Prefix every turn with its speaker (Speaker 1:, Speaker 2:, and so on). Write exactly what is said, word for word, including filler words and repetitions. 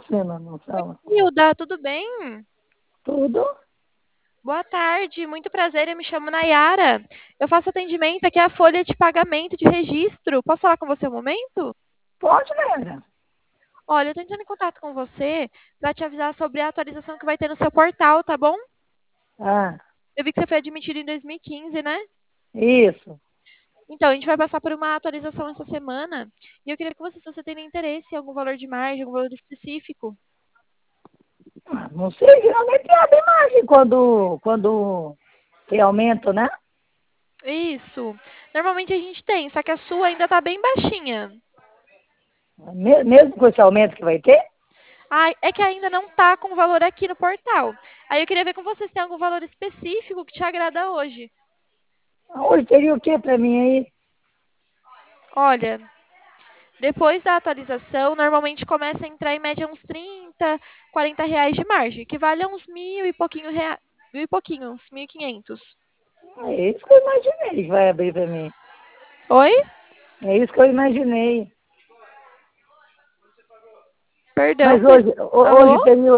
Speaker 1: você, meu irmão? Fala.
Speaker 2: Hilda, tudo bem?
Speaker 1: Tudo?
Speaker 2: Boa tarde, muito prazer, eu me chamo Nayara. Eu faço atendimento aqui à folha de pagamento de registro. Posso falar com você um momento?
Speaker 1: Pode, Leandra.
Speaker 2: Olha, eu estou entrando em contato com você para te avisar sobre a atualização que vai ter no seu portal, tá bom?
Speaker 1: Ah,
Speaker 2: Eu vi que você foi admitido em dois mil e quinze, né?
Speaker 1: isso.
Speaker 2: Então, a gente vai passar por uma atualização essa semana e eu queria que você, se você tem interesse em algum valor de margem, algum valor específico.
Speaker 1: Ah, não sei, geralmente abre margem quando, quando tem aumento, né?
Speaker 2: Isso. Normalmente a gente tem, só que a sua ainda está bem baixinha.
Speaker 1: Me- Mesmo com esse aumento que vai ter.
Speaker 2: Ah, é que ainda não tá com valor aqui no portal. Aí eu queria ver com vocês se tem algum valor específico que te agrada hoje.
Speaker 1: Hoje teria o que para mim aí?
Speaker 2: Olha, depois da atualização, normalmente começa a entrar em média uns trinta, quarenta reais de margem, que vale a uns mil e pouquinho reais, mil e pouquinho, uns mil e quinhentos.
Speaker 1: É isso que eu imaginei que vai abrir para mim.
Speaker 2: Oi?
Speaker 1: É isso que eu imaginei.
Speaker 2: Perdão,
Speaker 1: Mas
Speaker 2: você...
Speaker 1: hoje, ho-
Speaker 2: Alô?
Speaker 1: hoje teria,